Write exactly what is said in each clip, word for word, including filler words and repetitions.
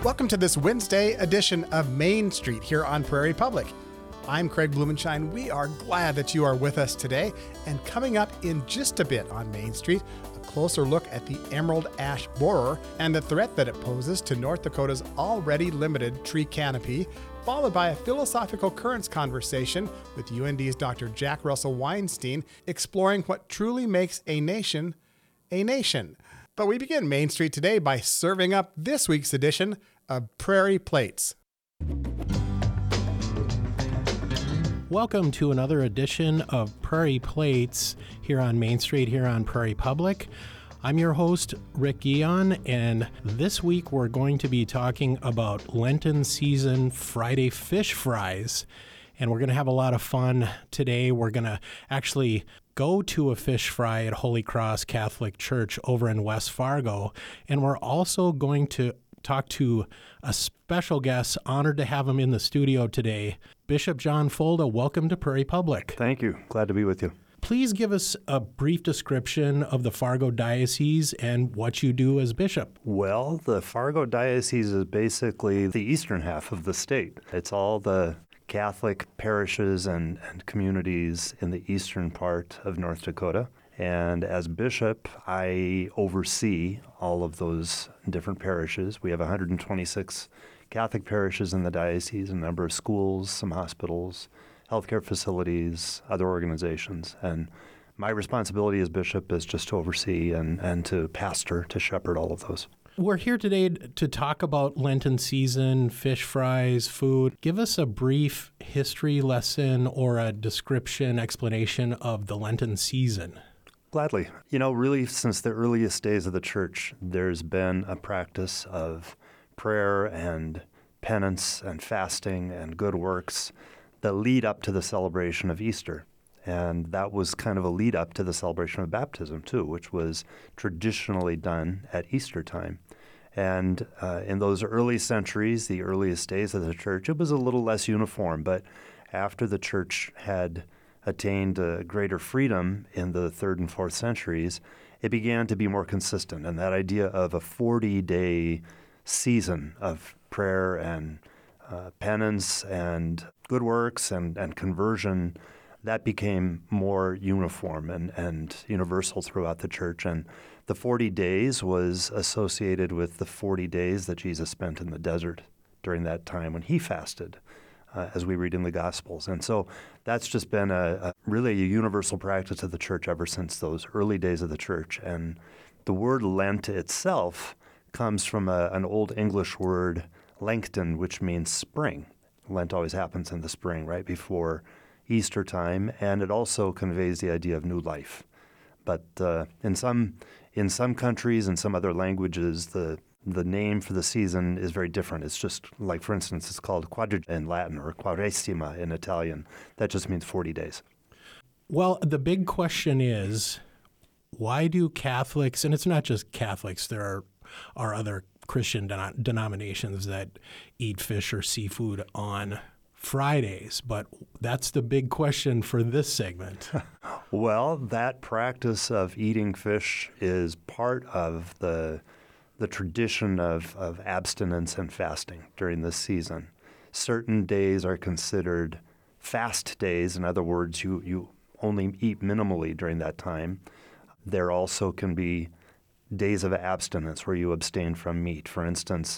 Welcome to this Wednesday edition of Main Street here on Prairie Public. I'm Craig Blumenshine. We are glad that you are with us today. And coming up in just a bit on Main Street, a closer look at the emerald ash borer and the threat that it poses to North Dakota's already limited tree canopy, followed by a philosophical currents conversation with U N D's Doctor Jack Russell Weinstein, exploring what truly makes a nation a nation. But we begin Main Street today by serving up this week's edition of Prairie Plates. Welcome to another edition of Prairie Plates here on Main Street, here on Prairie Public. I'm your host, Rick Guion, and this week we're going to be talking about Lenten season Friday fish fries. And we're going to have a lot of fun today. We're going to actually go to a fish fry at Holy Cross Catholic Church over in West Fargo. And we're also going to talk to a special guest, honored to have him in the studio today, Bishop John Folda. Welcome to Prairie Public. Thank you. Glad to be with you. Please give us a brief description of the Fargo Diocese and what you do as bishop. Well, the Fargo Diocese is basically the eastern half of the state. It's all the Catholic parishes and, and communities in the eastern part of North Dakota. And as bishop, I oversee all of those different parishes. We have one hundred twenty-six Catholic parishes in the diocese, a number of schools, some hospitals, healthcare facilities, other organizations. And my responsibility as bishop is just to oversee and, and to pastor, to shepherd all of those. We're here today to talk about Lenten season, fish fries, food. Give us a brief history lesson or a description, explanation of the Lenten season. Gladly. You know, really, since the earliest days of the church, there's been a practice of prayer and penance and fasting and good works that lead up to the celebration of Easter. And that was kind of a lead up to the celebration of baptism, too, which was traditionally done at Easter time. And uh, in those early centuries, the earliest days of the church, it was a little less uniform. But after the church had attained uh, greater freedom in the third and fourth centuries, it began to be more consistent. And that idea of a forty-day season of prayer and uh, penance and good works and, and conversion, that became more uniform and, and universal throughout the church. And the forty days was associated with the forty days that Jesus spent in the desert during that time when he fasted, uh, as we read in the Gospels. And so that's just been a, a really a universal practice of the church ever since those early days of the church. And the word Lent itself comes from a, an Old English word, Lengton, which means spring. Lent always happens in the spring, right before Easter time, and it also conveys the idea of new life. But uh, in some in some countries and some other languages, the the name for the season is very different. It's just like, for instance, it's called Quadriga in Latin or Quaresima in Italian. That just means forty days. Well, the big question is, why do Catholics, and it's not just Catholics, there are, are other Christian den- denominations that eat fish or seafood on Fridays, but that's the big question for this segment. Well, that practice of eating fish is part of the the tradition of, of abstinence and fasting during this season. Certain days are considered fast days. In other words, you, you only eat minimally during that time. There also can be days of abstinence where you abstain from meat. For instance,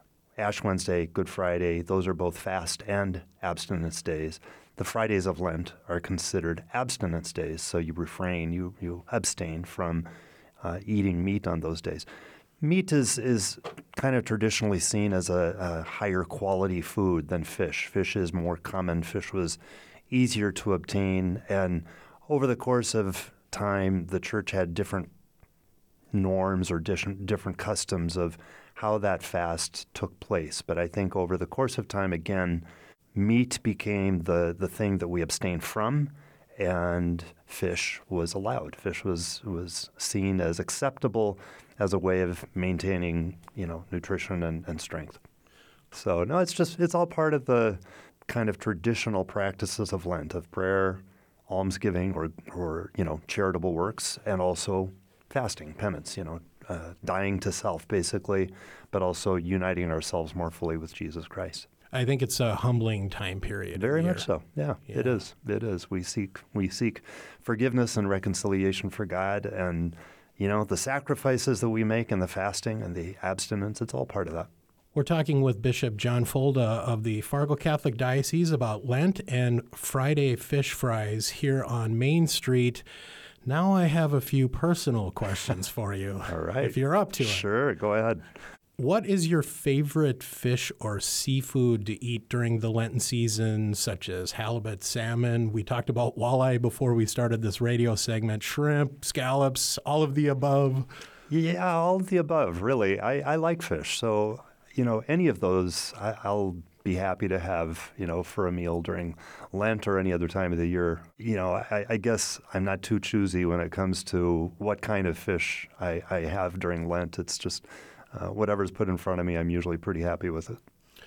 Ash Wednesday, Good Friday, those are both fast and abstinence days. The Fridays of Lent are considered abstinence days, so you refrain, you, you abstain from uh, eating meat on those days. Meat is, is kind of traditionally seen as a, a higher quality food than fish. Fish is more common. Fish was easier to obtain, and over the course of time, the church had different norms or different, different customs of how that fast took place. But I think over the course of time, again, meat became the, the thing that we abstained from, and fish was allowed. Fish was, was seen as acceptable as a way of maintaining, you know, nutrition and, and strength. So, no, it's just, it's all part of the kind of traditional practices of Lent, of prayer, almsgiving, or, or, you know, charitable works, and also fasting, penance, you know, uh, dying to self, basically, but also uniting ourselves more fully with Jesus Christ. I think it's a humbling time period. Very of the much year. so. Yeah, Yeah. it is. It is. We seek we seek forgiveness and reconciliation for God, and you know the sacrifices that we make and the fasting and the abstinence. It's all part of that. We're talking with Bishop John Folda of the Fargo Catholic Diocese about Lent and Friday fish fries here on Main Street. Now I have a few personal questions for you. All right. If you're up to it. Sure, go ahead. What is your favorite fish or seafood to eat during the Lenten season, such as halibut, salmon? We talked about walleye before we started this radio segment, shrimp, scallops, all of the above. Yeah, all of the above, really. I, I like fish, so, you know, any of those I, I'll be happy to have, you know, for a meal during Lent or any other time of the year. You know, I, I guess I'm not too choosy when it comes to what kind of fish I, I have during Lent. It's just uh, whatever's put in front of me, I'm usually pretty happy with it.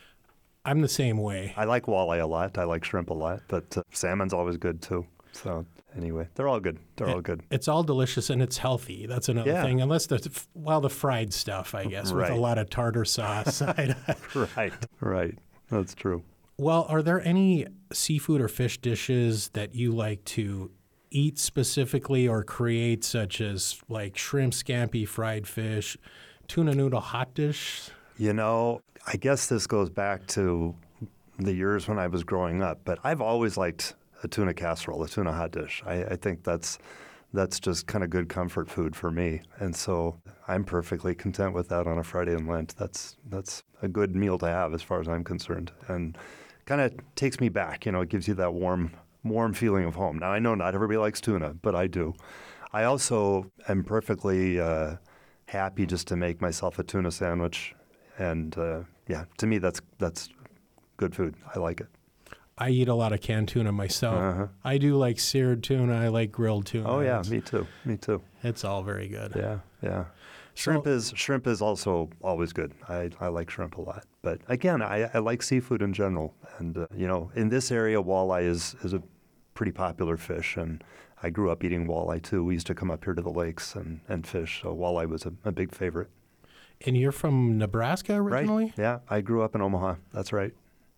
I'm the same way. I like walleye a lot. I like shrimp a lot, but uh, salmon's always good too. So anyway, they're all good. They're it, all good. It's all delicious and it's healthy. That's another Yeah. thing. Unless the, well, the fried stuff, I guess, Right. with a lot of tartar sauce. Right, right. That's true. Well, are there any seafood or fish dishes that you like to eat specifically or create, such as like shrimp scampi, fried fish, tuna noodle hot dish? You know, I guess this goes back to the years when I was growing up, but I've always liked a tuna casserole, a tuna hot dish. I, I think that's that's just kind of good comfort food for me, and so I'm perfectly content with that on a Friday in Lent. That's that's a good meal to have as far as I'm concerned, and kind of takes me back. You know, it gives you that warm warm feeling of home. Now I know not everybody likes tuna, but I do. I also am perfectly uh, happy just to make myself a tuna sandwich, and uh, yeah, to me that's that's good food. I like it. I eat a lot of canned tuna myself. Uh-huh. I do like seared tuna. I like grilled tuna. Oh yeah, It's, me too. Me too. it's all very good. Yeah, yeah. Shrimp So- is shrimp is also always good. I, I like shrimp a lot. But again, I, I like seafood in general. And uh, you know, in this area, walleye is is a pretty popular fish. And I grew up eating walleye too. We used to come up here to the lakes and, and fish. So walleye was a, a big favorite. And you're from Nebraska originally? Right? Yeah, I grew up in Omaha. That's right.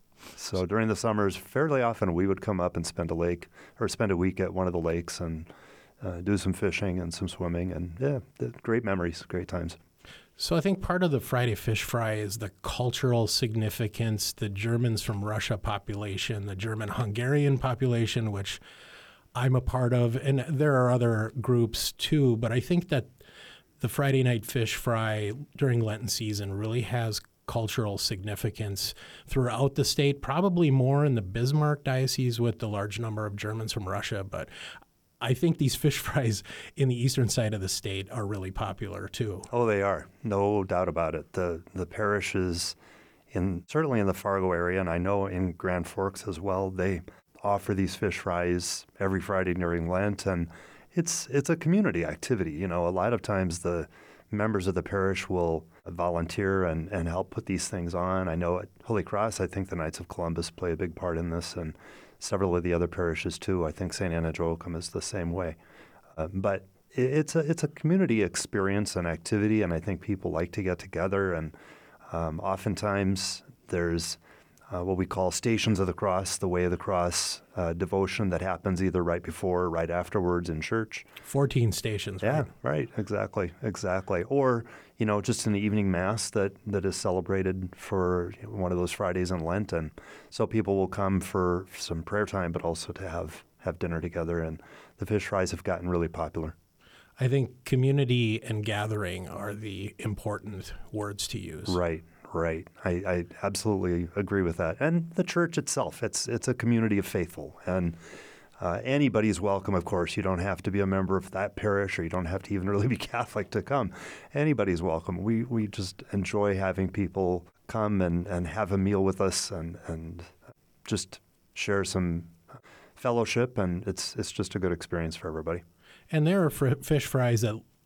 So during the summers, fairly often we would come up and spend a lake or spend a week at one of the lakes and uh, do some fishing and some swimming. And yeah, th- great memories, great times. So I think part of the Friday fish fry is the cultural significance, the Germans from Russia population, the German-Hungarian population, which I'm a part of, and there are other groups too, but I think that the Friday night fish fry during Lenten season really has cultural significance throughout the state, probably more in the Bismarck Diocese with the large number of Germans from Russia, but I think these fish fries in the eastern side of the state are really popular too. Oh, they are. No doubt about it. The the parishes, in certainly in the Fargo area, and I know in Grand Forks as well, they offer these fish fries every Friday during Lent, and it's it's a community activity. You know, a lot of times the members of the parish will volunteer and, and help put these things on. I know at Holy Cross, I think the Knights of Columbus play a big part in this, and several of the other parishes too. I think Saint Anna Joachim is the same way. Uh, but it, it's a it's a community experience and activity, and I think people like to get together. And um, oftentimes there's uh, what we call Stations of the Cross, the Way of the Cross uh, devotion that happens either right before or right afterwards in church. fourteen stations, Yeah, right? right, exactly, exactly. Or, you know, just an evening mass that, that is celebrated for one of those Fridays in Lent. And so people will come for some prayer time, but also to have, have dinner together. And the fish fries have gotten really popular. I think community and gathering are the important words to use. Right, right. I, I absolutely agree with that. And the church itself, it's it's a community of faithful. And Uh, anybody's welcome, of course. You don't have to be a member of that parish, or you don't have to even really be Catholic to come. Anybody's welcome. We we just enjoy having people come and, and have a meal with us and, and just share some fellowship, and it's it's just a good experience for everybody. And there are fr- fish fries that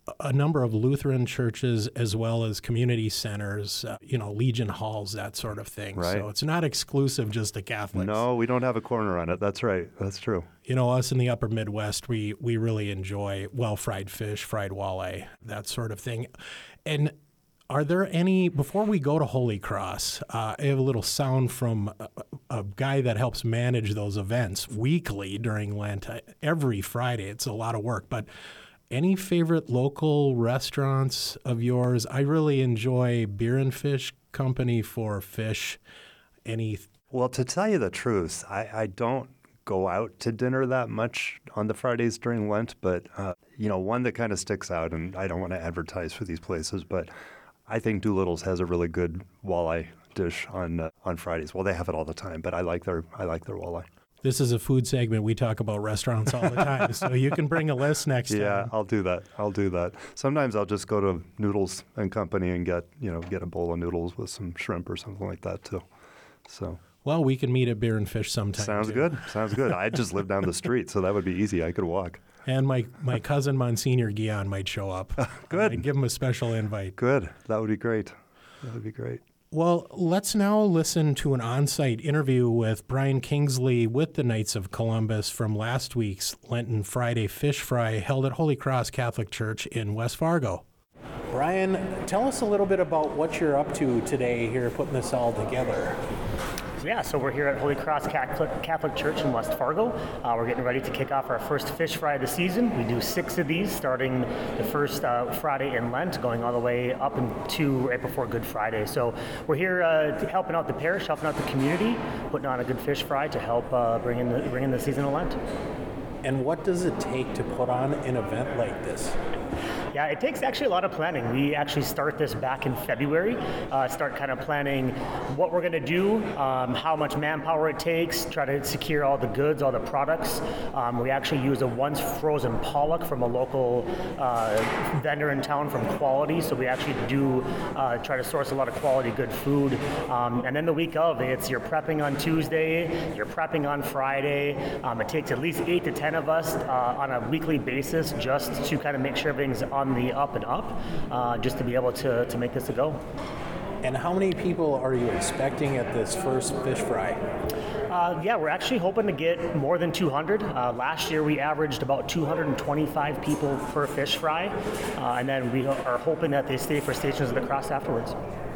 a number of Lutheran churches as well as community centers, uh, you know, Legion halls, that sort of thing. Right. So it's not exclusive just to Catholics. No, we don't have a corner on it. That's right. That's true. You know, us in the upper Midwest, we we really enjoy well-fried fish, fried walleye, that sort of thing. And are there any, before we go to Holy Cross, uh, I have a little sound from a, a guy that helps manage those events weekly during Lent. Every Friday, it's a lot of work, but any favorite local restaurants of yours? I really enjoy Beer and Fish Company for fish. Any? Well, to tell you the truth, I, I don't go out to dinner that much on the Fridays during Lent, but, uh, you know, one that kind of sticks out, and I don't want to advertise for these places, but I think Doolittle's has a really good walleye dish on uh, on Fridays. Well, they have it all the time, but I like their I like their walleye. This is a food segment. We talk about restaurants all the time, so you can bring a list next time. Yeah, I'll do that. I'll do that. Sometimes I'll just go to Noodles and Company and get, you know, get a bowl of noodles with some shrimp or something like that too. So. Well, we can meet at Beer and Fish sometime. Sounds too. good. Sounds good. I just live down the street, so that would be easy. I could walk. And my, my cousin Monsignor Guion might show up. Good. I'd give him a special invite. Good. That would be great. That would be great. Well, let's now listen to an on-site interview with Brian Kingsley with the Knights of Columbus from last week's Lenten Friday Fish Fry held at Holy Cross Catholic Church in West Fargo. Brian, tell us a little bit about what you're up to today here, putting this all together. Yeah, so we're here at Holy Cross Catholic Church in West Fargo. Uh, we're getting ready to kick off our first fish fry of the season. We do six of these, starting the first uh, Friday in Lent, going all the way up into right before Good Friday. So we're here uh, helping out the parish, helping out the community, putting on a good fish fry to help uh, bring in the bring in the season of Lent. And what does it take to put on an event like this? Yeah, it takes actually a lot of planning. We actually start this back in February, uh, start kind of planning what we're going to do, um, how much manpower it takes, try to secure all the goods, all the products. Um, we actually use a once frozen pollock from a local uh, vendor in town from Quality, so we actually do uh, try to source a lot of quality good food. Um, and then the week of, it's you're prepping on Tuesday, you're prepping on Friday. Um, it takes at least eight to ten of us uh, on a weekly basis just to kind of make sure everything's on the up and up, uh, just to be able to, to make this a go. And how many people are you expecting at this first fish fry? Uh, yeah, we're actually hoping to get more than two hundred. Uh, last year we averaged about two hundred twenty-five people per fish fry, uh, and then we are hoping that they stay for Stations of the Cross afterwards.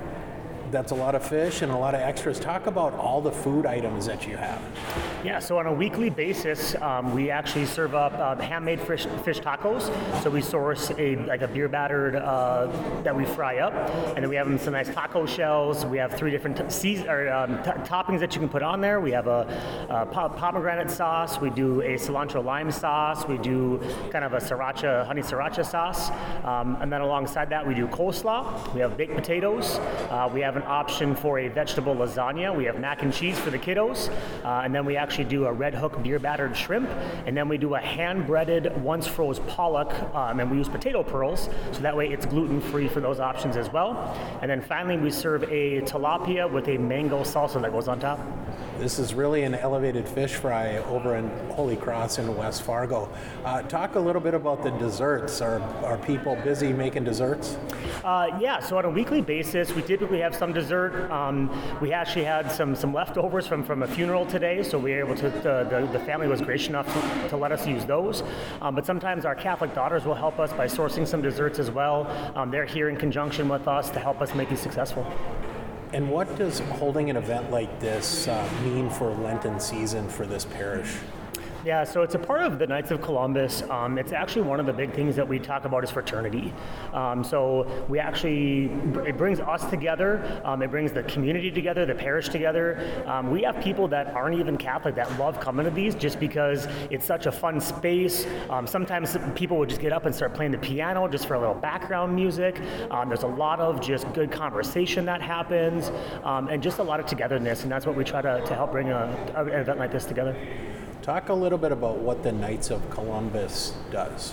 That's a lot of fish and a lot of extras. Talk about all the food items that you have. Yeah, so on a weekly basis, um, we actually serve up uh, handmade fish, fish tacos. So we source a like a beer battered uh, that we fry up, and then we have some nice taco shells. We have three different t- seas- or, um, t- toppings that you can put on there. We have a, a pomegranate sauce. We do a cilantro lime sauce. We do kind of a sriracha, honey sriracha sauce, um, and then alongside that we do coleslaw. We have baked potatoes. Uh, we have an option for a vegetable lasagna. We have mac and cheese for the kiddos, uh, and then we actually do a Red Hook beer battered shrimp, and then we do a hand breaded once froze pollock, um, and we use potato pearls, so that way it's gluten free for those options as well. And then finally we serve a tilapia with a mango salsa that goes on top. This is really an elevated fish fry over in Holy Cross in West Fargo. Uh, talk a little bit about the desserts. Are, are people busy making desserts? Uh, yeah, so on a weekly basis, we typically have some dessert. Um, we actually had some some leftovers from, from a funeral today, so we were able to, the, the, the family was gracious enough to, to let us use those. Um, but sometimes our Catholic daughters will help us by sourcing some desserts as well. Um, they're here in conjunction with us to help us make these successful. And what does holding an event like this uh, mean for Lenten season for this parish? Yeah, so it's a part of the Knights of Columbus. Um, it's actually one of the big things that we talk about is fraternity. Um, so we actually, it brings us together, um, it brings the community together, the parish together. Um, we have people that aren't even Catholic that love coming to these just because it's such a fun space. Um, sometimes people would just get up and start playing the piano just for a little background music. Um, there's a lot of just good conversation that happens, um, and just a lot of togetherness, and that's what we try to, to help bring a, an event like this together. Talk a little bit about what the Knights of Columbus does.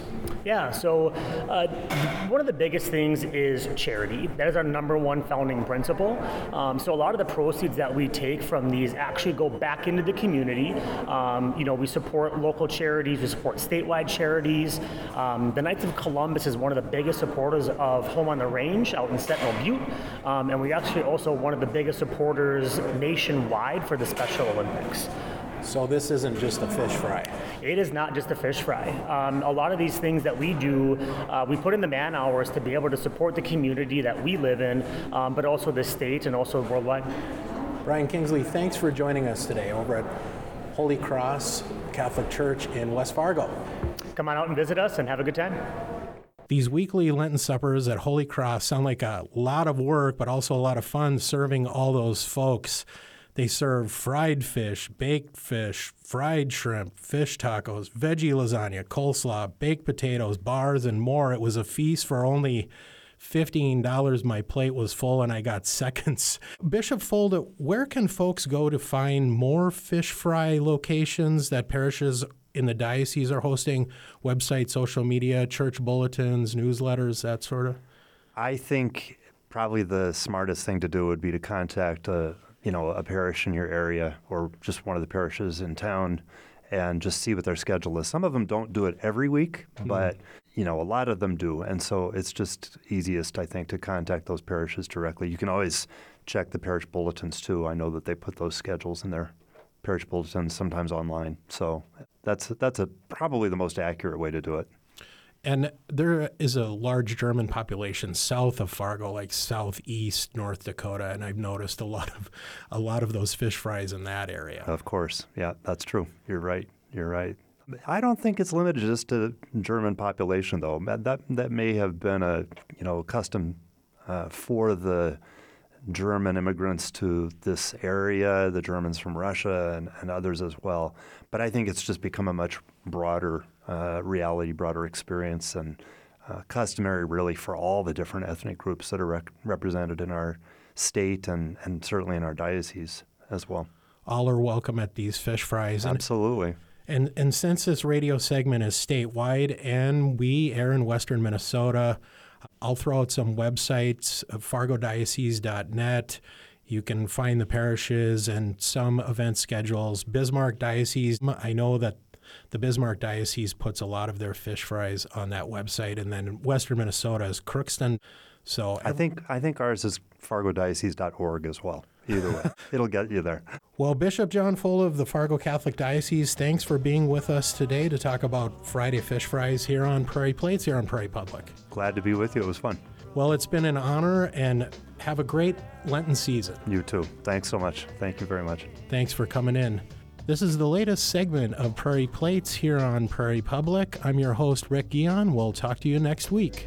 Yeah, so uh, one of the biggest things is charity. That is our number one founding principle. Um, so a lot of the proceeds that we take from these actually go back into the community. Um, you know, we support local charities, we support statewide charities. Um, the Knights of Columbus is one of the biggest supporters of Home on the Range out in Sentinel Butte, um, and we actually also one of the biggest supporters nationwide for the Special Olympics. So this isn't just a fish fry. It is not just a fish fry. Um, a lot of these things that we do, uh, we put in the man hours to be able to support the community that we live in, um, but also the state and also worldwide. Brian Kingsley, thanks for joining us today over at Holy Cross Catholic Church in West Fargo. Come on out and visit us and have a good time. These weekly Lenten suppers at Holy Cross sound like a lot of work, but also a lot of fun serving all those folks. They serve fried fish, baked fish, fried shrimp, fish tacos, veggie lasagna, coleslaw, baked potatoes, bars, and more. It was a feast for only fifteen dollars. My plate was full and I got seconds. Bishop Folda, where can folks go to find more fish fry locations that parishes in the diocese are hosting? Website, social media, church bulletins, newsletters, that sort of? I think probably the smartest thing to do would be to contact a you know, a parish in your area or just one of the parishes in town and just see what their schedule is. Some of them don't do it every week, mm-hmm. but, you know, a lot of them do. And so it's just easiest, I think, to contact those parishes directly. You can always check the parish bulletins, too. I know that they put those schedules in their parish bulletins, sometimes online. So that's that's a probably the most accurate way to do it. And there is a large German population south of Fargo, like southeast North Dakota, and I've noticed a lot of a lot of those fish fries in that area. Of course. Yeah, that's true. You're right. You're right. I don't think it's limited just to German population, though. That that may have been a, you know, custom uh, for the German immigrants to this area, the Germans from Russia and, and others as well. But I think it's just become a much broader uh, reality, broader experience, and uh, customary really for all the different ethnic groups that are rec- represented in our state and, and certainly in our diocese as well. All are welcome at these fish fries. Absolutely. And, and, and since this radio segment is statewide and we air in Western Minnesota, I'll throw out some websites, fargo diocese dot net. You can find the parishes and some event schedules. Bismarck Diocese, I know that the Bismarck Diocese puts a lot of their fish fries on that website. And then Western Minnesota is Crookston. So I think I think ours is fargo diocese dot org as well. Either way, it'll get you there. Well, Bishop John Folda of the Fargo Catholic Diocese, thanks for being with us today to talk about Friday fish fries here on Prairie Plates, here on Prairie Public. Glad to be with you. It was fun. Well, it's been an honor, and have a great Lenten season. You too. Thanks so much. Thank you very much. Thanks for coming in. This is the latest segment of Prairie Plates here on Prairie Public. I'm your host, Rick Guion. We'll talk to you next week.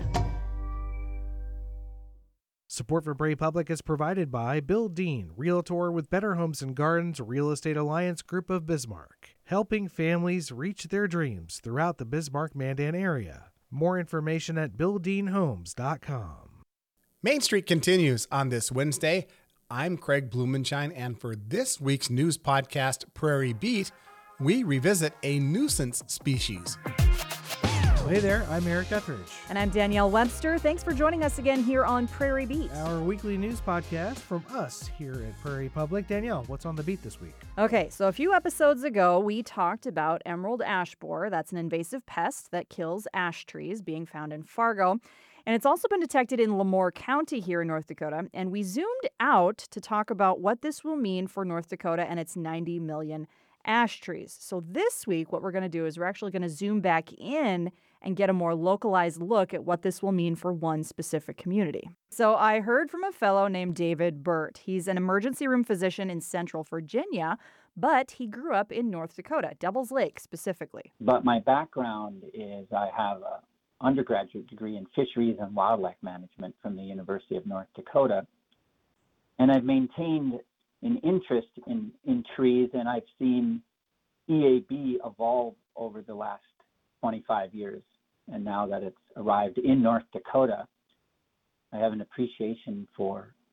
Support for Prairie Public is provided by Bill Dean, Realtor with Better Homes and Gardens Real Estate Alliance Group of Bismarck, helping families reach their dreams throughout the Bismarck-Mandan area. More information at bill dean homes dot com. Main Street continues on this Wednesday. I'm Craig Blumenshine, and for this week's news podcast, Prairie Beat, we revisit a nuisance species. Hey there, I'm Eric Etheridge. And I'm Danielle Webster. Thanks for joining us again here on Prairie Beat. Our weekly news podcast from us here at Prairie Public. Danielle, what's on the beat this week? Okay, so a few episodes ago, we talked about emerald ash borer. That's an invasive pest that kills ash trees being found in Fargo. And it's also been detected in Lemoore County here in North Dakota. And we zoomed out to talk about what this will mean for North Dakota and its ninety million ash trees. So this week, what we're going to do is we're actually going to zoom back in and get a more localized look at what this will mean for one specific community. So I heard from a fellow named David Burt. He's an emergency room physician in Central Virginia, but he grew up in North Dakota, Devils Lake specifically. But my background is I have an undergraduate degree in fisheries and wildlife management from the University of North Dakota. And I've maintained an interest in, in trees, and I've seen E A B evolve over the last twenty-five years. And now that it's arrived in North Dakota, I have an appreciation for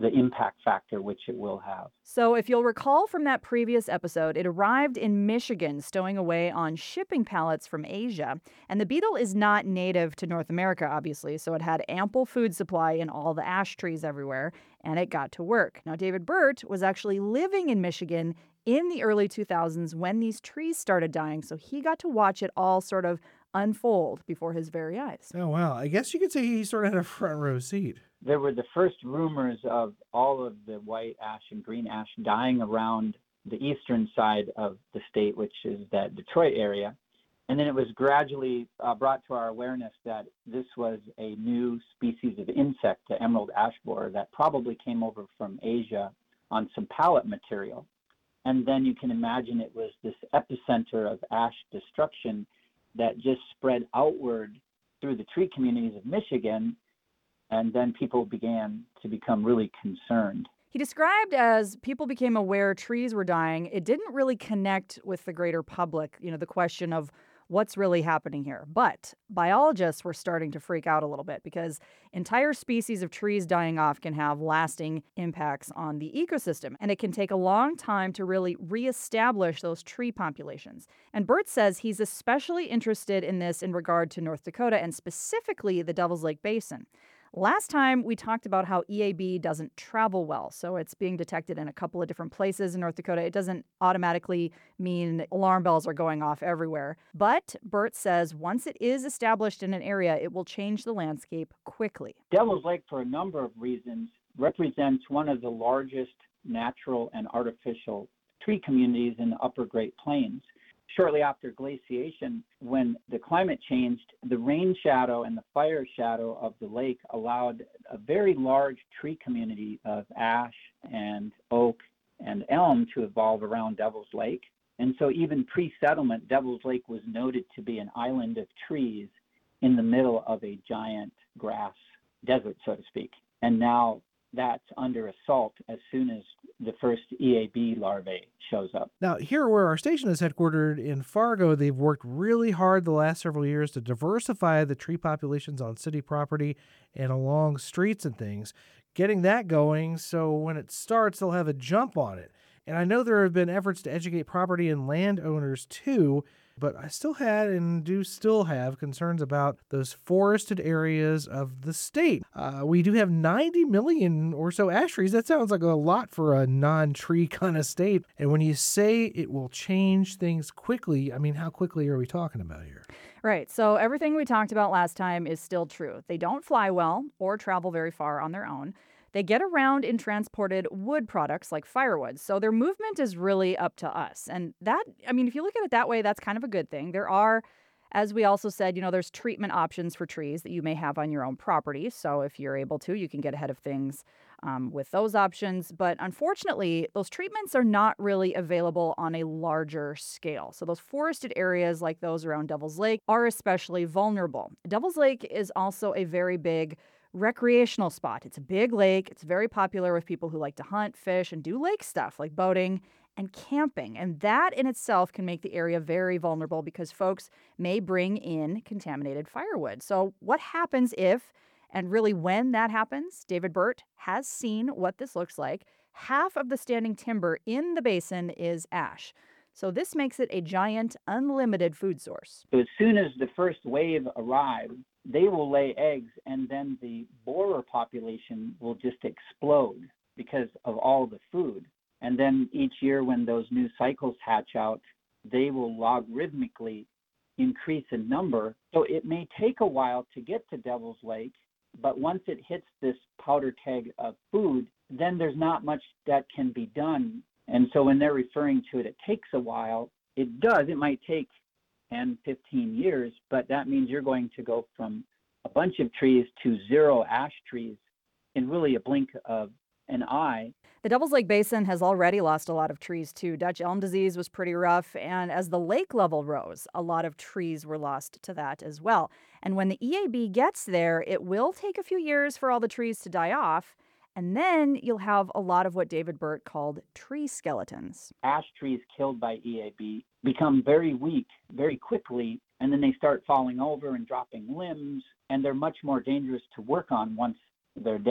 the impact factor which it will have. So, if you'll recall from that previous episode, it arrived in Michigan, stowing away on shipping pallets from Asia. And the beetle is not native to North America, obviously, so it had ample food supply in all the ash trees everywhere, and it got to work. Now, David Burt was actually living in Michigan in the early two thousands when these trees started dying, so he got to watch it all sort of unfold before his very eyes. Oh, wow. I guess you could say he sort of had a front row seat. There were the first rumors of all of the white ash and green ash dying around the eastern side of the state, which is that Detroit area. And then it was gradually uh, brought to our awareness that this was a new species of insect, the emerald ash borer, that probably came over from Asia on some pallet material. And then you can imagine it was this epicenter of ash destruction that just spread outward through the tree communities of Michigan. And then people began to become really concerned. He described as people became aware trees were dying, it didn't really connect with the greater public, you know, the question of what's really happening here. But biologists were starting to freak out a little bit because entire species of trees dying off can have lasting impacts on the ecosystem. And it can take a long time to really reestablish those tree populations. And Burt says he's especially interested in this in regard to North Dakota and specifically the Devil's Lake Basin. Last time, we talked about how E A B doesn't travel well, so it's being detected in a couple of different places in North Dakota. It doesn't automatically mean alarm bells are going off everywhere. But Burt says once it is established in an area, it will change the landscape quickly. Devil's Lake, for a number of reasons, represents one of the largest natural and artificial tree communities in the upper Great Plains. Shortly after glaciation, when the climate changed, the rain shadow and the fire shadow of the lake allowed a very large tree community of ash and oak and elm to evolve around Devil's Lake. And so even pre-settlement, Devil's Lake was noted to be an island of trees in the middle of a giant grass desert, so to speak. And now that's under assault as soon as the first E A B larvae shows up. Now, here where our station is headquartered in Fargo, they've worked really hard the last several years to diversify the tree populations on city property and along streets and things, getting that going so when it starts, they'll have a jump on it. And I know there have been efforts to educate property and landowners too, but I still had and do still have concerns about those forested areas of the state. Uh, we do have ninety million or so ash trees. That sounds like a lot for a non-tree kind of state. And when you say it will change things quickly, I mean, how quickly are we talking about here? Right. So everything we talked about last time is still true. They don't fly well or travel very far on their own. They get around in transported wood products like firewood. So their movement is really up to us. And that, I mean, if you look at it that way, that's kind of a good thing. There are, as we also said, you know, there's treatment options for trees that you may have on your own property. So if you're able to, you can get ahead of things um, with those options. But unfortunately, those treatments are not really available on a larger scale. So those forested areas like those around Devil's Lake are especially vulnerable. Devil's Lake is also a very big recreational spot. It's a big lake. It's very popular with people who like to hunt, fish, and do lake stuff like boating and camping. And that in itself can make the area very vulnerable because folks may bring in contaminated firewood. So what happens if, and really when that happens, David Burt has seen what this looks like. Half of the standing timber in the basin is ash. So this makes it a giant, unlimited food source. So as soon as the first wave arrives, they will lay eggs, and then the borer population will just explode because of all the food. And then each year when those new cycles hatch out, they will logarithmically increase in number. So it may take a while to get to Devil's Lake, but once it hits this powder keg of food, then there's not much that can be done. And so when they're referring to it, it takes a while. It does. It might take ten, fifteen years, but that means you're going to go from a bunch of trees to zero ash trees in really a blink of an eye. The Devil's Lake Basin has already lost a lot of trees too. Dutch elm disease was pretty rough, and as the lake level rose, a lot of trees were lost to that as well. And when the E A B gets there, it will take a few years for all the trees to die off, and then you'll have a lot of what David Burt called tree skeletons. Ash trees killed by E A B become very weak very quickly, and then they start falling over and dropping limbs, and they're much more dangerous to work on once they're dead.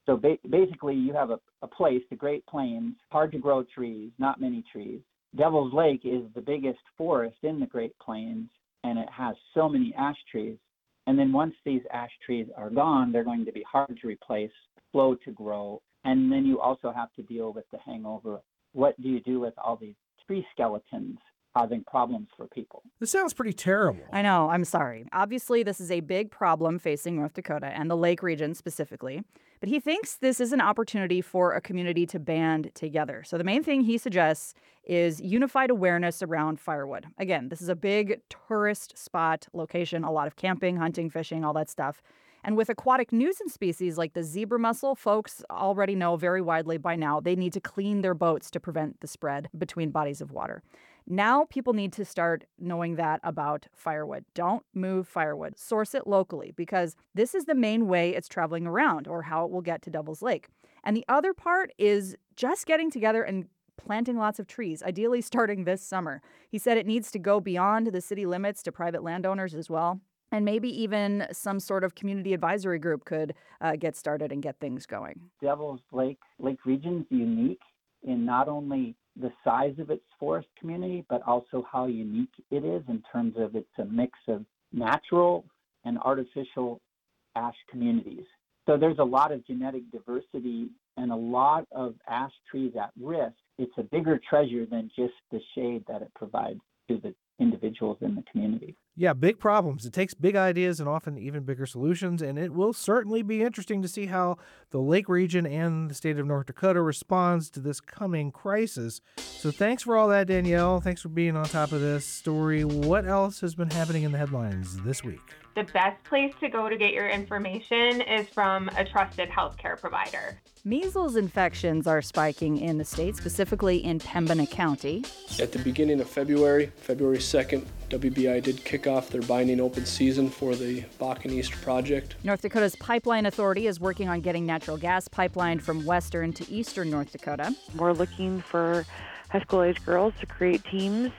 So ba- basically, you have a, a place, the Great Plains, hard to grow trees, not many trees. Devil's Lake is the biggest forest in the Great Plains, and it has so many ash trees. And then once these ash trees are gone, they're going to be hard to replace, slow to grow. And then you also have to deal with the hangover. What do you do with all these tree skeletons causing problems for people? This sounds pretty terrible. I know. I'm sorry. Obviously, this is a big problem facing North Dakota and the Lake region specifically. But he thinks this is an opportunity for a community to band together. So the main thing he suggests is unified awareness around firewood. Again, this is a big tourist spot location, a lot of camping, hunting, fishing, all that stuff. And with aquatic nuisance species like the zebra mussel, folks already know very widely by now they need to clean their boats to prevent the spread between bodies of water. Now people need to start knowing that about firewood. Don't move firewood. Source it locally because this is the main way it's traveling around or how it will get to Devil's Lake. And the other part is just getting together and planting lots of trees, ideally starting this summer. He said it needs to go beyond the city limits to private landowners as well. And maybe even some sort of community advisory group could uh, get started and get things going. Devil's Lake Lake region is unique in not only the size of its forest community, but also how unique it is in terms of it's a mix of natural and artificial ash communities. So there's a lot of genetic diversity and a lot of ash trees at risk. It's a bigger treasure than just the shade that it provides to the individuals in the community. Yeah, big problems. It takes big ideas and often even bigger solutions, and it will certainly be interesting to see how the Lake region and the state of North Dakota responds to this coming crisis. So thanks for all that, Danielle. Thanks for being on top of this story. What else has been happening in the headlines this week? The best place to go to get your information is from a trusted healthcare provider. Measles infections are spiking in the state, specifically in Pembina County. At the beginning of February, February second, W B I did kick off their binding open season for the Bakken East project. North Dakota's Pipeline Authority is working on getting natural gas pipelined from western to eastern North Dakota. We're looking for high school age girls to create teams.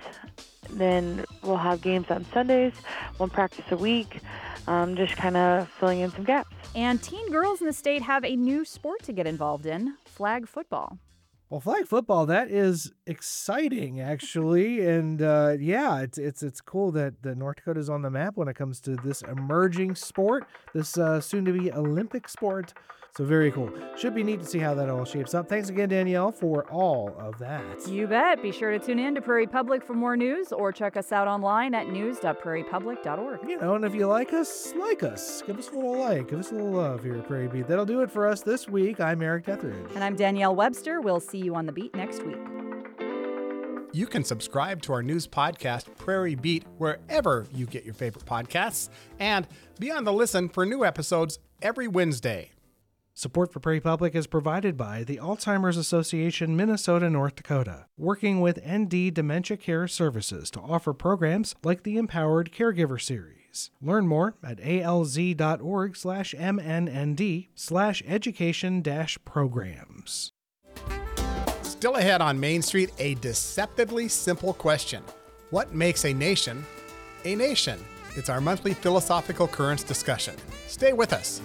Then we'll have games on Sundays, one practice a week, um, just kind of filling in some gaps. And teen girls in the state have a new sport to get involved in, flag football. Well, flag football, that is exciting, actually. And uh, yeah, it's it's it's cool that, that North Dakota is on the map when it comes to this emerging sport, this uh, soon-to-be Olympic sport. So very cool. Should be neat to see how that all shapes up. Thanks again, Danielle, for all of that. You bet. Be sure to tune in to Prairie Public for more news or check us out online at news dot prairie public dot org. You know, and if you like us, like us. Give us a little like. Give us a little love here at Prairie Beat. That'll do it for us this week. I'm Eric Detheridge. And I'm Danielle Webster. We'll see you on the beat next week. You can subscribe to our news podcast, Prairie Beat, wherever you get your favorite podcasts, and be on the listen for new episodes every Wednesday. Support for Prairie Public is provided by the Alzheimer's Association Minnesota, North Dakota, working with N D Dementia Care Services to offer programs like the Empowered Caregiver Series. Learn more at alz.org slash mnnd slash education dash programs. Still ahead on Main Street, a deceptively simple question. What makes a nation a nation? It's our monthly philosophical currents discussion. Stay with us.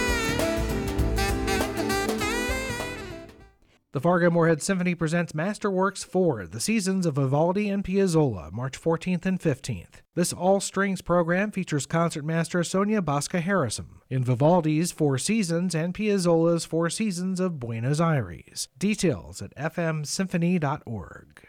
The Fargo-Moorhead Symphony presents Masterworks four, The Seasons of Vivaldi and Piazzolla, March fourteenth and fifteenth. This all-strings program features concertmaster Sonia Bosca-Harrison in Vivaldi's Four Seasons and Piazzolla's Four Seasons of Buenos Aires. Details at f m symphony dot org.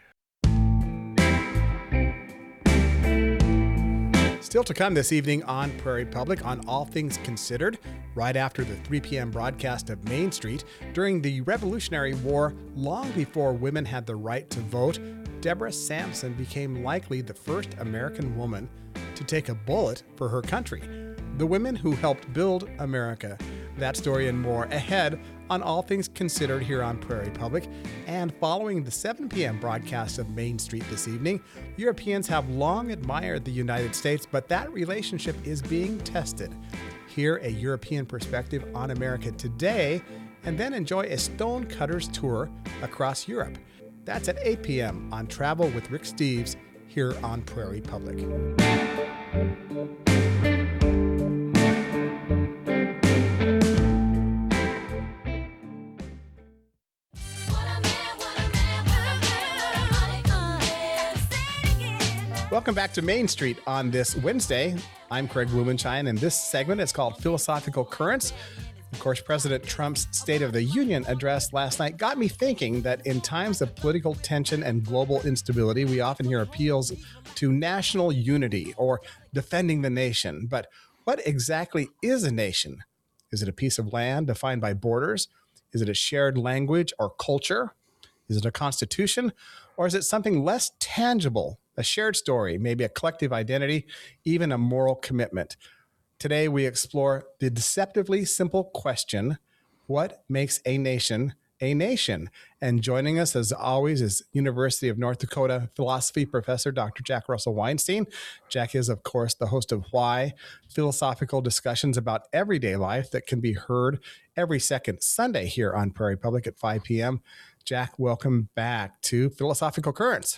Still to come this evening on Prairie Public on All Things Considered, right after the three p.m. broadcast of Main Street. During the Revolutionary War, long before women had the right to vote, Deborah Sampson became likely the first American woman to take a bullet for her country. The women who helped build America. That story and more ahead on All Things Considered here on Prairie Public. And following the seven p.m. broadcast of Main Street this evening, Europeans have long admired the United States, but that relationship is being tested. Hear a European perspective on America today, and then enjoy a Stonecutters tour across Europe. That's at eight p.m. on Travel with Rick Steves here on Prairie Public. Welcome back to Main Street on this Wednesday. I'm Craig Blumenshine, and this segment is called Philosophical Currents. Of course, President Trump's State of the Union address last night got me thinking that in times of political tension and global instability, we often hear appeals to national unity or defending the nation. But what exactly is a nation? Is it a piece of land defined by borders? Is it a shared language or culture? Is it a constitution? Or is it something less tangible, a shared story, maybe a collective identity, even a moral commitment? Today, we explore the deceptively simple question, what makes a nation a nation? And joining us, as always, is University of North Dakota philosophy professor, Doctor Jack Russell Weinstein. Jack is, of course, the host of Why, philosophical discussions about everyday life that can be heard every second Sunday here on Prairie Public at five p.m. Jack, welcome back to Philosophical Currents.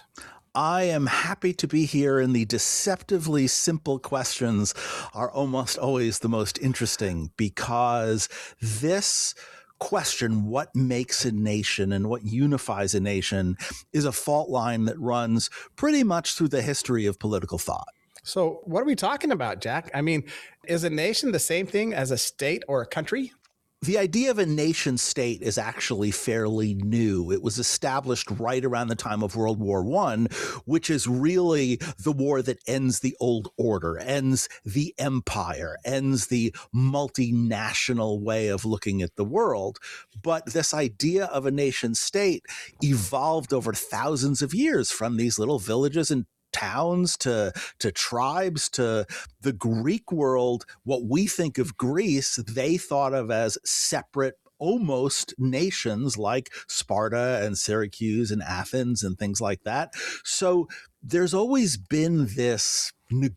I am happy to be here, and the deceptively simple questions are almost always the most interesting, because this question, what makes a nation and what unifies a nation, is a fault line that runs pretty much through the history of political thought. So what are we talking about, Jack? I mean, is a nation the same thing as a state or a country? The idea of a nation state is actually fairly new. It was established right around the time of World War One, which is really the war that ends the old order, ends the empire, ends the multinational way of looking at the world. But this idea of a nation state evolved over thousands of years, from these little villages and towns to to tribes to the Greek world. What we think of Greece, they thought of as separate, almost nations like Sparta and Syracuse and Athens and things like that. So there's always been this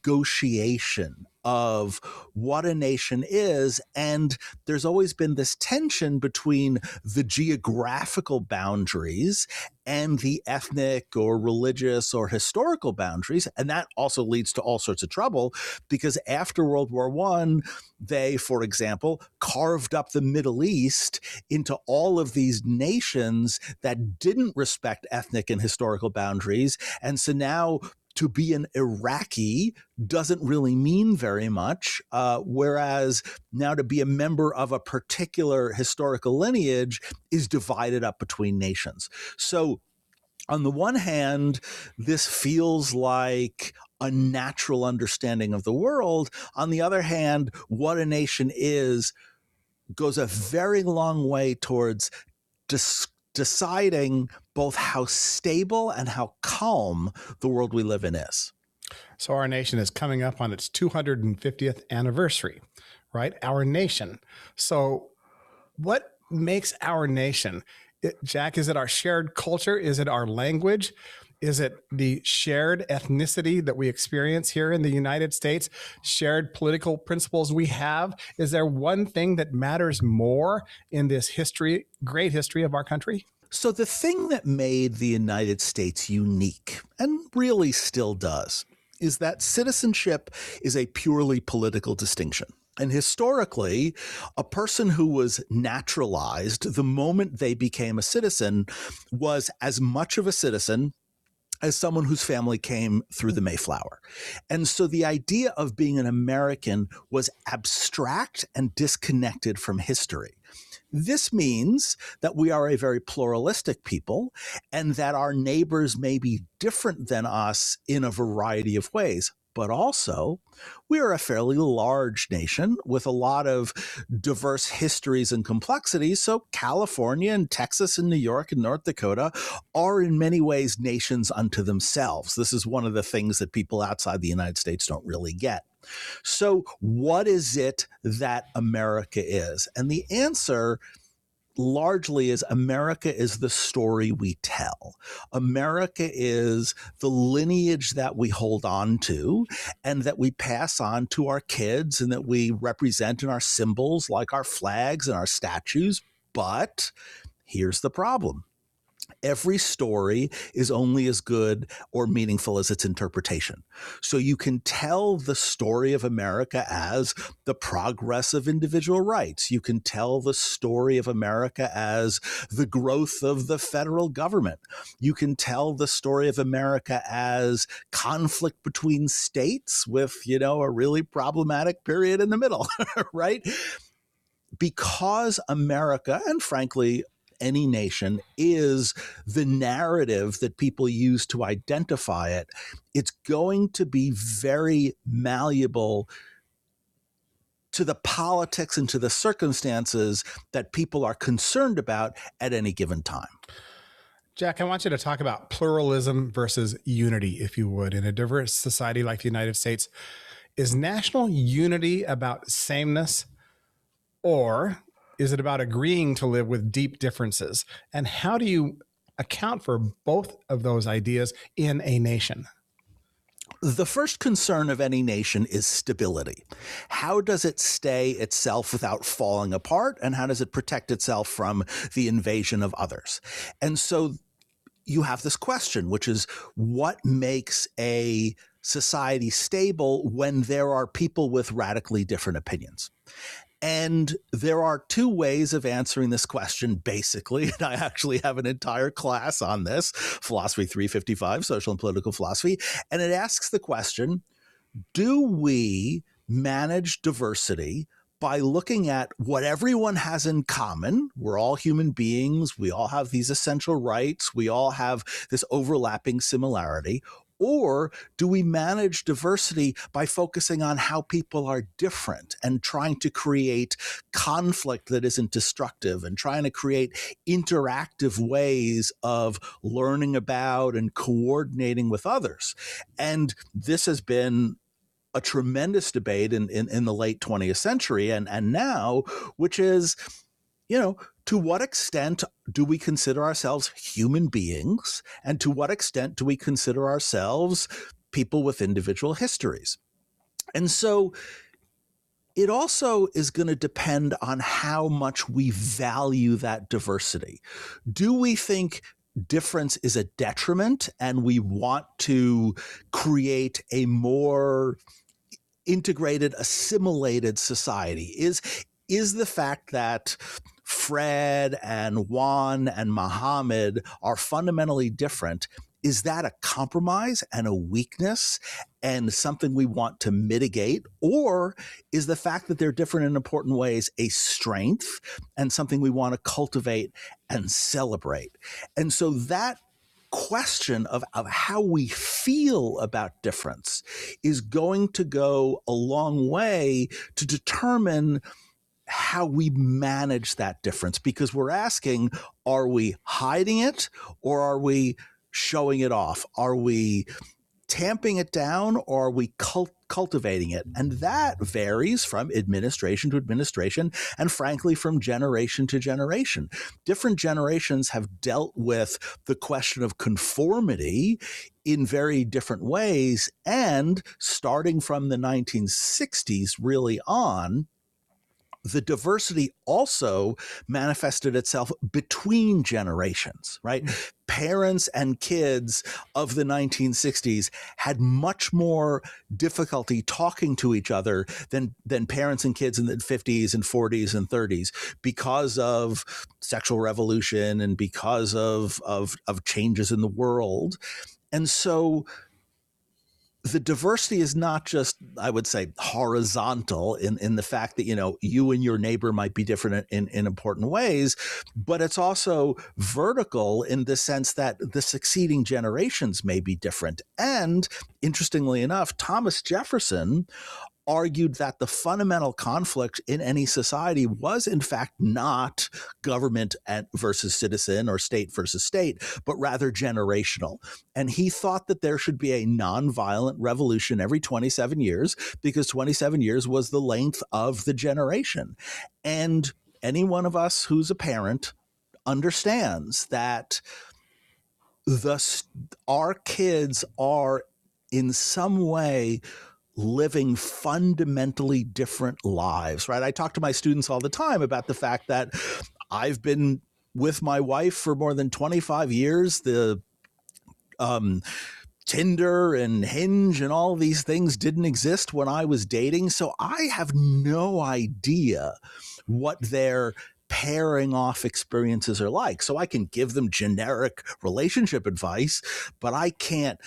negotiation of what a nation is, and there's always been this tension between the geographical boundaries and the ethnic or religious or historical boundaries. And that also leads to all sorts of trouble, because after World War One, they, for example, carved up the Middle East into all of these nations that didn't respect ethnic and historical boundaries. And so now to be an Iraqi doesn't really mean very much, uh, whereas now to be a member of a particular historical lineage is divided up between nations. So on the one hand, this feels like a natural understanding of the world. On the other hand, what a nation is goes a very long way towards dis- deciding both how stable and how calm the world we live in is. So our nation is coming up on its two hundred fiftieth anniversary, right? Our nation. So what makes our nation? It, Jack, is it our shared culture? Is it our language? Is it the shared ethnicity that we experience here in the United States? Shared political principles we have? Is there one thing that matters more in this history, great history of our country? So the thing that made the United States unique, and really still does, is that citizenship is a purely political distinction. And historically, a person who was naturalized the moment they became a citizen was as much of a citizen as someone whose family came through the Mayflower. And so the idea of being an American was abstract and disconnected from history. This means that we are a very pluralistic people, and that our neighbors may be different than us in a variety of ways. But also, we are a fairly large nation with a lot of diverse histories and complexities. So California and Texas and New York and North Dakota are in many ways nations unto themselves. This is one of the things that people outside the United States don't really get. So what is it that America is? And the answer largely is America is the story we tell. America is the lineage that we hold on to and that we pass on to our kids and that we represent in our symbols like our flags and our statues. But here's the problem. Every story is only as good or meaningful as its interpretation. So you can tell the story of America as the progress of individual rights. You can tell the story of America as the growth of the federal government. You can tell the story of America as conflict between states with, you know, a really problematic period in the middle, right? Because America, and frankly, any nation, is the narrative that people use to identify it, it's going to be very malleable to the politics and to the circumstances that people are concerned about at any given time. Jack, I want you to talk about pluralism versus unity, if you would. In a diverse society like the United States, is national unity about sameness, or is it about agreeing to live with deep differences? And how do you account for both of those ideas in a nation? The first concern of any nation is stability. How does it stay itself without falling apart? And how does it protect itself from the invasion of others? And so you have this question, which is, what makes a society stable when there are people with radically different opinions? And there are two ways of answering this question, basically. And I actually have an entire class on this, Philosophy three fifty-five, Social and Political Philosophy. And it asks the question, do we manage diversity by looking at what everyone has in common? We're all human beings. We all have these essential rights. We all have this overlapping similarity. Or do we manage diversity by focusing on how people are different and trying to create conflict that isn't destructive and trying to create interactive ways of learning about and coordinating with others? And this has been a tremendous debate in, in, in the late twentieth century and, and now, which is, you know, to what extent do we consider ourselves human beings? And to what extent do we consider ourselves people with individual histories? And so it also is going to depend on how much we value that diversity. Do we think difference is a detriment and we want to create a more integrated, assimilated society? Is, is the fact that Fred and Juan and Muhammad are fundamentally different, is that a compromise and a weakness and something we want to mitigate? Or is the fact that they're different in important ways a strength and something we want to cultivate and celebrate? And so that question of, of how we feel about difference is going to go a long way to determine how we manage that difference, because we're asking, are we hiding it or are we showing it off? Are we tamping it down or are we cult- cultivating it? And that varies from administration to administration and frankly from generation to generation. Different generations have dealt with the question of conformity in very different ways. And starting from the nineteen sixties really on, the diversity also manifested itself between generations, right? Mm-hmm. Parents and kids of the nineteen sixties had much more difficulty talking to each other than, than parents and kids in the fifties and forties and thirties because of sexual revolution and because of, of, of changes in the world. And so the diversity is not just, I would say, horizontal in, in the fact that, you know, you and your neighbor might be different in, in important ways, but it's also vertical in the sense that the succeeding generations may be different. And interestingly enough, Thomas Jefferson argued that the fundamental conflict in any society was in fact not government versus citizen or state versus state, but rather generational. And he thought that there should be a nonviolent revolution every twenty-seven years because twenty-seven years was the length of the generation. And any one of us who's a parent understands that the, our kids are in some way living fundamentally different lives, right? I talk to my students all the time about the fact that I've been with my wife for more than twenty-five years. The um, Tinder and Hinge and all these things didn't exist when I was dating. So I have no idea what their pairing off experiences are like. So I can give them generic relationship advice, but I can't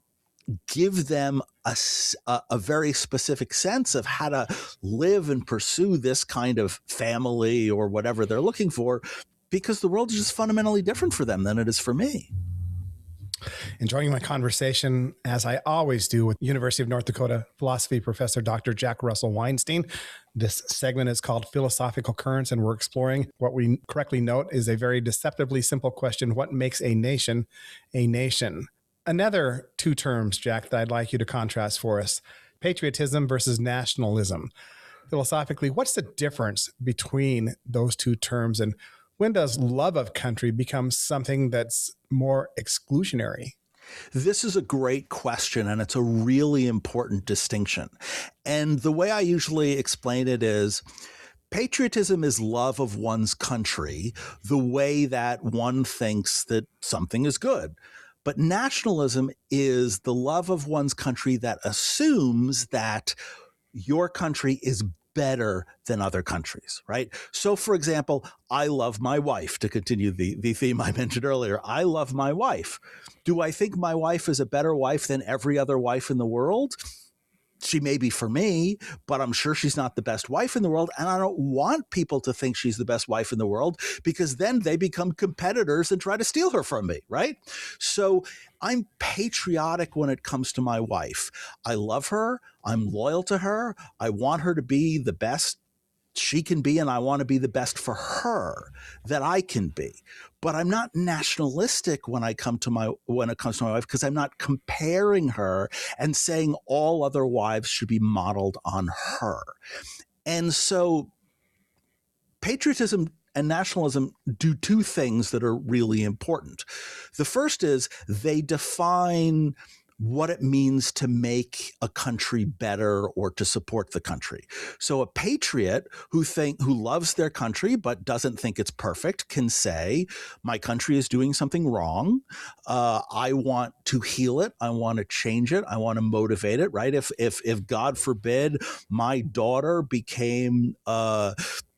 give them a, a, a very specific sense of how to live and pursue this kind of family or whatever they're looking for, because the world is just fundamentally different for them than it is for me. Enjoying my conversation, as I always do, with University of North Dakota philosophy professor Doctor Jack Russell Weinstein. This segment is called Philosophical Currents, and we're exploring what we correctly note is a very deceptively simple question: what makes a nation a nation? Another two terms, Jack, that I'd like you to contrast for us: patriotism versus nationalism. Philosophically, what's the difference between those two terms, and when does love of country become something that's more exclusionary? This is a great question, and it's a really important distinction. And the way I usually explain it is, patriotism is love of one's country the way that one thinks that something is good. But nationalism is the love of one's country that assumes that your country is better than other countries, right? So, for example, I love my wife, to continue the, the theme I mentioned earlier. I love my wife. Do I think my wife is a better wife than every other wife in the world? She may be for me, but I'm sure she's not the best wife in the world. And I don't want people to think she's the best wife in the world, because then they become competitors and try to steal her from me, right? So I'm patriotic when it comes to my wife. I love her. I'm loyal to her. I want her to be the best she can be, and I want to be the best for her that I can be. But I'm not nationalistic when I come to my when it comes to my wife, because I'm not comparing her and saying all other wives should be modeled on her. And so patriotism and nationalism do two things that are really important. The first is they define what it means to make a country better or to support the country. So a patriot who think who loves their country but doesn't think it's perfect can say, my country is doing something wrong. Uh, I want to heal it. I want to change it. I want to motivate it, right? If if if God forbid my daughter became a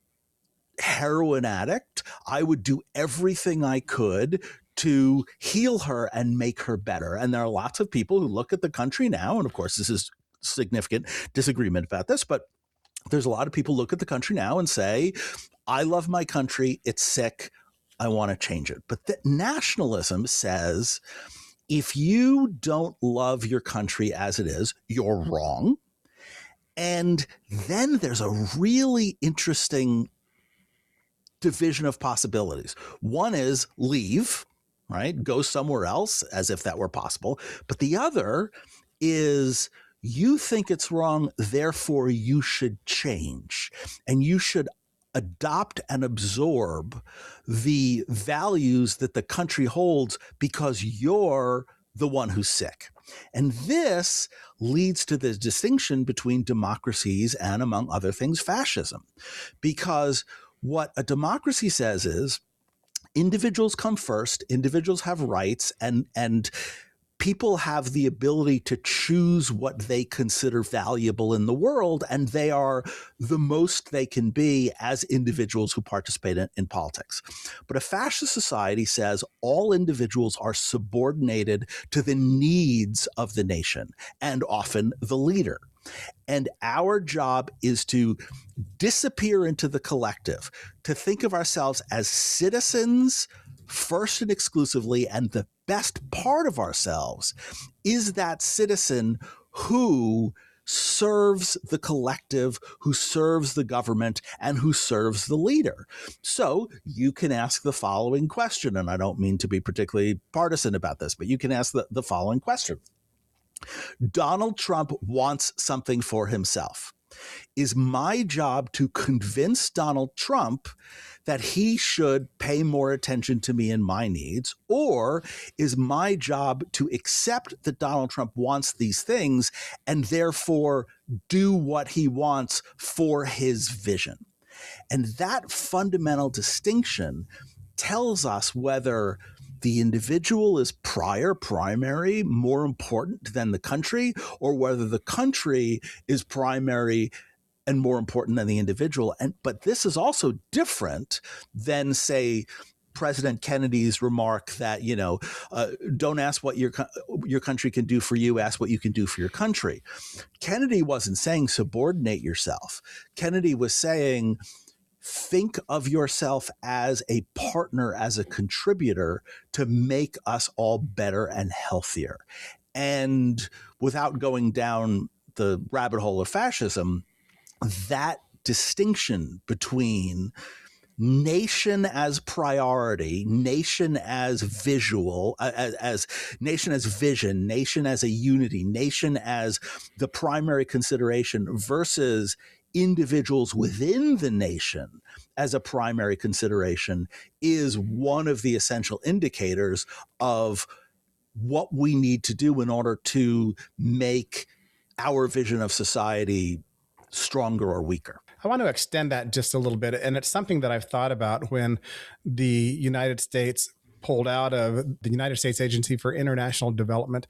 heroin addict, I would do everything I could to heal her and make her better. And there are lots of people who look at the country now, and of course this is significant disagreement about this, but there's a lot of people look at the country now and say, I love my country, it's sick, I want to change it. But the nationalism says, if you don't love your country as it is, you're wrong. And then there's a really interesting division of possibilities. One is leave, right? Go somewhere else, as if that were possible. But the other is you think it's wrong, therefore you should change. And you should adopt and absorb the values that the country holds because you're the one who's sick. And this leads to the distinction between democracies and, among other things, fascism. Because what a democracy says is individuals come first, individuals have rights, and and people have the ability to choose what they consider valuable in the world, and they are the most they can be as individuals who participate in, in politics. But a fascist society says all individuals are subordinated to the needs of the nation and often the leader. And our job is to disappear into the collective, to think of ourselves as citizens first and exclusively, and the best part of ourselves is that citizen who serves the collective, who serves the government, and who serves the leader. So you can ask the following question, and I don't mean to be particularly partisan about this, but you can ask the, the following question. Donald Trump wants something for himself. Is my job to convince Donald Trump that he should pay more attention to me and my needs? Or is my job to accept that Donald Trump wants these things and therefore do what he wants for his vision? And that fundamental distinction tells us whether the individual is prior, primary, more important than the country, or whether the country is primary and more important than the individual. And but this is also different than, say, President Kennedy's remark that, you know, uh, don't ask what your your country can do for you, ask what you can do for your country. Kennedy wasn't saying subordinate yourself. Kennedy was saying, think of yourself as a partner, as a contributor to make us all better and healthier. And without going down the rabbit hole of fascism, that distinction between nation as priority, nation as visual, as, as nation as vision, nation as a unity, nation as the primary consideration versus individuals within the nation as a primary consideration is one of the essential indicators of what we need to do in order to make our vision of society stronger or weaker. I want to extend that just a little bit. And it's something that I've thought about when the United States pulled out of the United States Agency for International Development.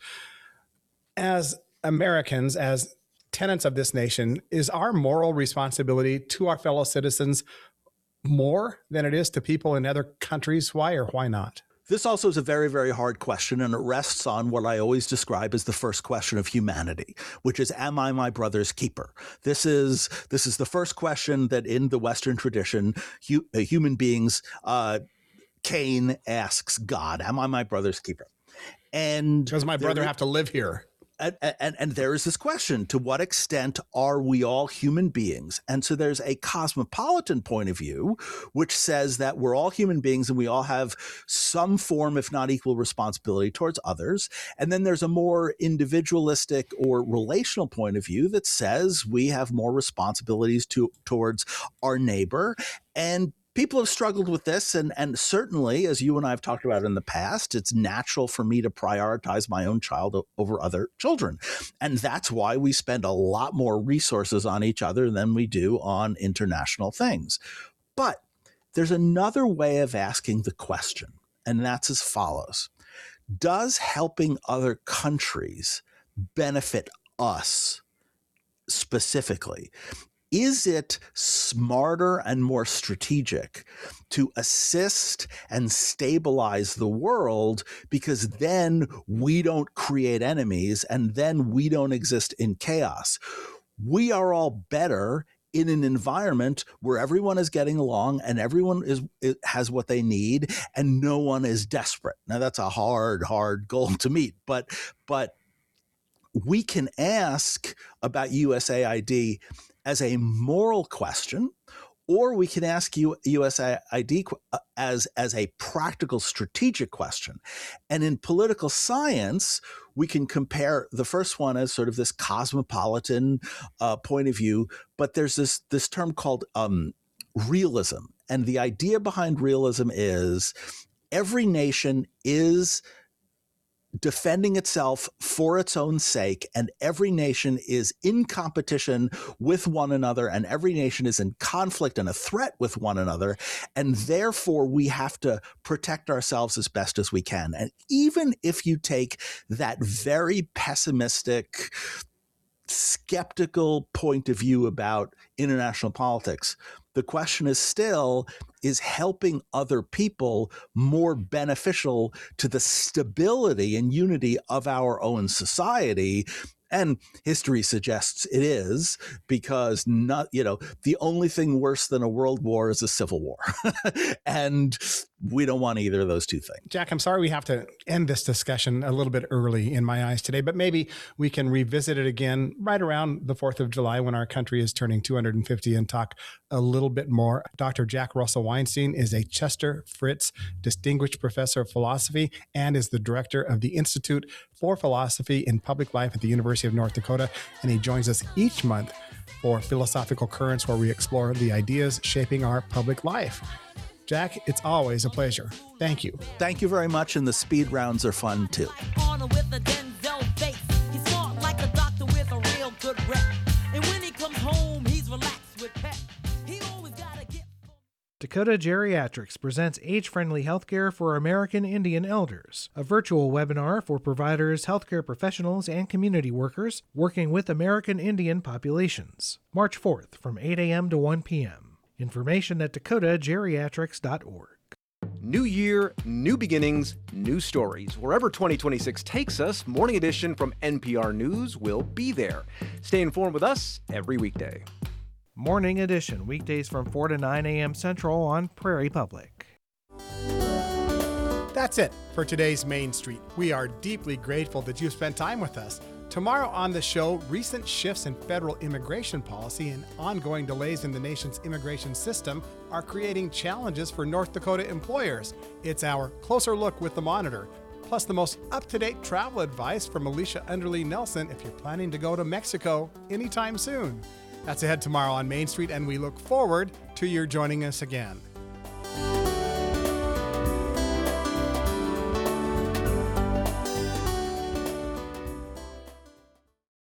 As Americans, as tenants of this nation, is our moral responsibility to our fellow citizens more than it is to people in other countries? Why or why not? This also is a very, very hard question, and it rests on what I always describe as the first question of humanity, which is, am I my brother's keeper? This is this is the first question that in the Western tradition, hu- uh, human beings, uh, Cain asks God, am I my brother's keeper? And does my brother have to live here? And, and, and there is this question, to what extent are we all human beings? And so there's a cosmopolitan point of view, which says that we're all human beings and we all have some form, if not equal, responsibility towards others. And then there's a more individualistic or relational point of view that says we have more responsibilities to, towards our neighbor. And people have struggled with this, and, and certainly, as you and I have talked about in the past, it's natural for me to prioritize my own child over other children. And that's why we spend a lot more resources on each other than we do on international things. But there's another way of asking the question, and that's as follows. Does helping other countries benefit us specifically? Is it smarter and more strategic to assist and stabilize the world, because then we don't create enemies and then we don't exist in chaos? We are all better in an environment where everyone is getting along and everyone is has what they need and no one is desperate. Now, that's a hard, hard goal to meet, but but we can ask about U S A I D as a moral question, or we can ask U S A I D as, as a practical strategic question. And in political science, we can compare the first one as sort of this cosmopolitan uh, point of view, but there's this, this term called um, realism. And the idea behind realism is every nation is defending itself for its own sake, and every nation is in competition with one another, and every nation is in conflict and a threat with one another, and therefore we have to protect ourselves as best as we can. And even if you take that very pessimistic, skeptical point of view about international politics, the question is still, is helping other people more beneficial to the stability and unity of our own society? And history suggests it is, because not, you know, the only thing worse than a world war is a civil war. And we don't want either of those two things. Jack, I'm sorry we have to end this discussion a little bit early in my eyes today, but maybe we can revisit it again right around the fourth of July when our country is turning two hundred fifty and talk a little bit more. Doctor Jack Russell Weinstein is a Chester Fritz Distinguished Professor of Philosophy and is the director of the Institute for Philosophy in Public Life at the University of North Dakota. And he joins us each month for Philosophical Currents, where we explore the ideas shaping our public life. Jack, it's always a pleasure. Thank you. Thank you very much, and the speed rounds are fun too. To Dakota Geriatrics presents Age-Friendly Healthcare for American Indian Elders, a virtual webinar for providers, healthcare professionals, and community workers working with American Indian populations. March fourth from eight a.m. to one p.m. Information at dakota geriatrics dot org. New year, new beginnings, new stories. Wherever twenty twenty-six takes us, Morning Edition from N P R News will be there. Stay informed with us every weekday. Morning Edition, weekdays from four to nine a.m. Central on Prairie Public. That's it for today's Main Street. We are deeply grateful that you've spent time with us. Tomorrow on the show, recent shifts in federal immigration policy and ongoing delays in the nation's immigration system are creating challenges for North Dakota employers. It's our Closer Look with the Monitor, plus the most up-to-date travel advice from Alicia Underly Nelson if you're planning to go to Mexico anytime soon. That's ahead tomorrow on Main Street, and we look forward to your joining us again.